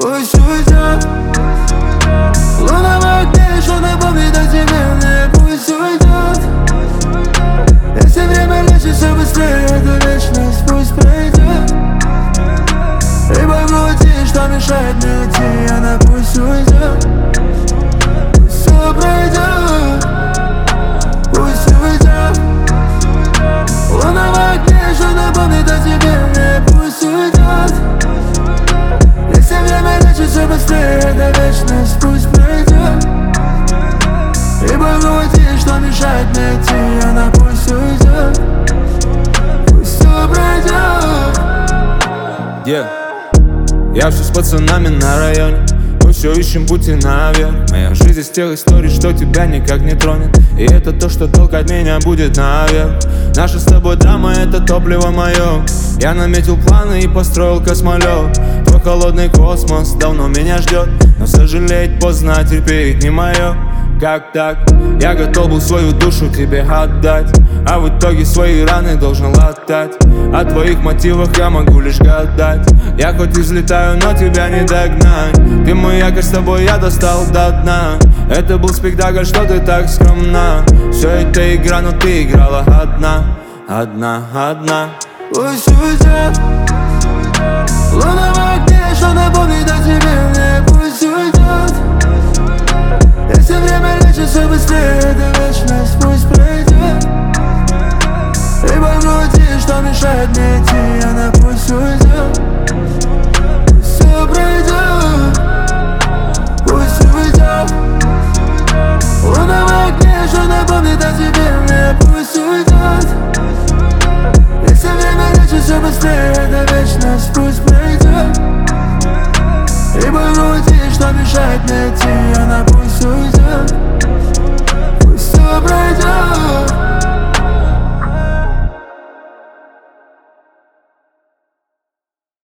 Пусть уйдет. Луна в окне еще напомнит о тебе мне. Пусть уйдет. Если время лечит все быстрее, эта вечность пусть пройдет. Ибо в груди, что мешает мне идти, она пусть уйдет. Пусть все пройдет. Пусть уйдет. Луна в окне еще напомнит о тебе мне. Пусть уйдет. Если время лечит все быстрее, эта вечность пусть пройдет. Ибо в груди, что мешает мне идти, она пусть уйдет. Пусть все пройдет. Я все с пацанами на районе, мы все ищем пути наверх. Моя жизнь из тех историй, что тебя никак не тронет. И это то, что толкать меня будет наверх. Наша с тобой драма, это топливо мое. Я наметил планы и построил космолет. Твой холодный космос давно меня ждет, но сожалеть поздно, терпеть не мое. Как так? Я готов был свою душу тебе отдать, а в итоге свои раны должен латать. О твоих мотивах я могу лишь гадать. Я хоть и взлетаю, но тебя не догнать. Ты мой якорь, с тобой я достал до дна. Это был спектакль, что ты так скромна. Все это игра, но ты играла одна. Одна. Пусть уйдет. Луна в окне, что напомнит о тебе мне. Пусть уйдет. Если время лечит все быстрее, эта вечность пусть пройдет. Ибо в груди, что мешает мне идти, она пусть уйдет. Пусть все пройдет. Пусть уйдет. Луна в окне, что напомнит о тебе мне. Пусть уйдет. Если время лечит все быстрее, эта вечность пусть пройдет. Ибо в груди, что мешает мне идти, она пусть уйдет. Пусть все пройдет.